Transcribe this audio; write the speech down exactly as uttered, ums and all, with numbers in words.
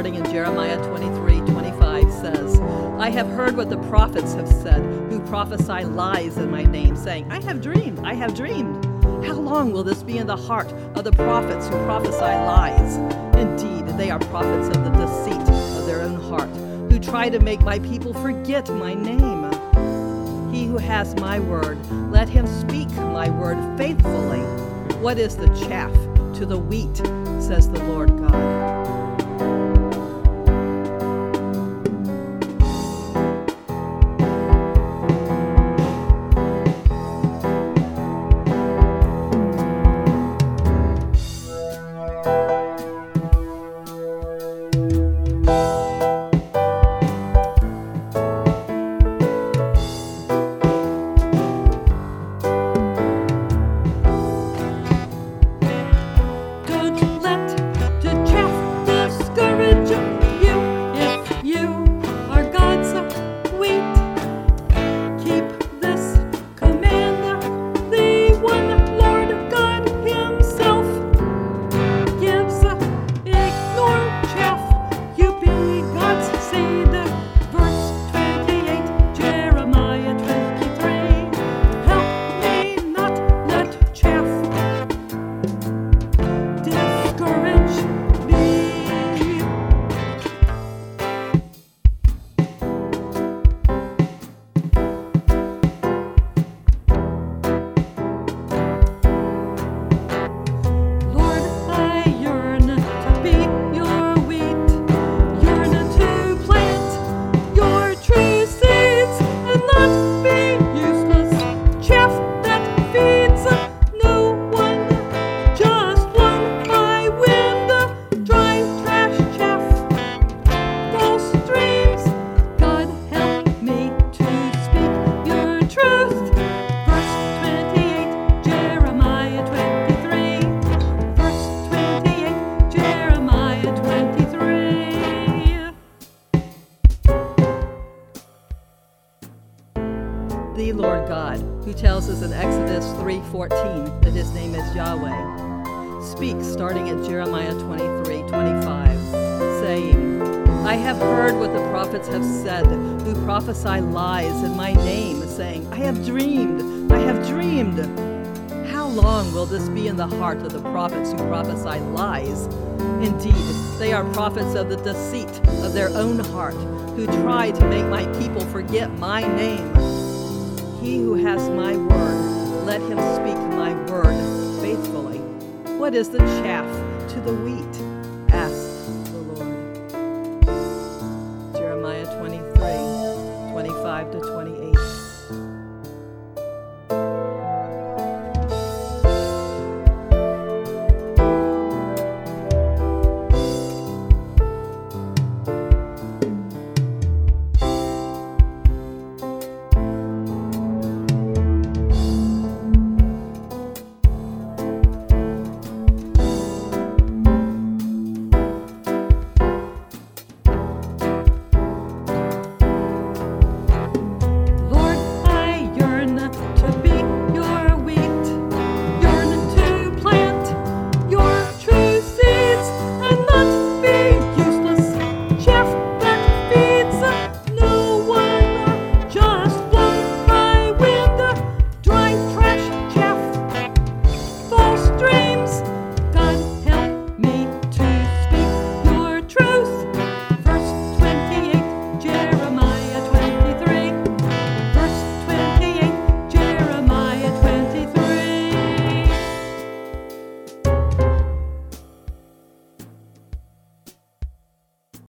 starting in Jeremiah twenty-three twenty-five, says, I have heard what the prophets have said, who prophesy lies in my name, saying, I have dreamed, I have dreamed. How long will this be in the heart of the prophets who prophesy lies? Indeed, they are prophets of the deceit of their own heart, who try to make my people forget my name. He who has my word, let him speak my word faithfully. What is the chaff to the wheat, says the Lord God. The Lord God, who tells us in Exodus three fourteen that his name is Yahweh, speaks starting at Jeremiah twenty-three twenty-five, saying, I have heard what the prophets have said, who prophesy lies in my name, saying, I have dreamed, I have dreamed. How long will this be in the heart of the prophets who prophesy lies? Indeed, they are prophets of the deceit of their own heart, who try to make my people forget my name. He who has my word, let him speak my word faithfully. What is the chaff to the wheat?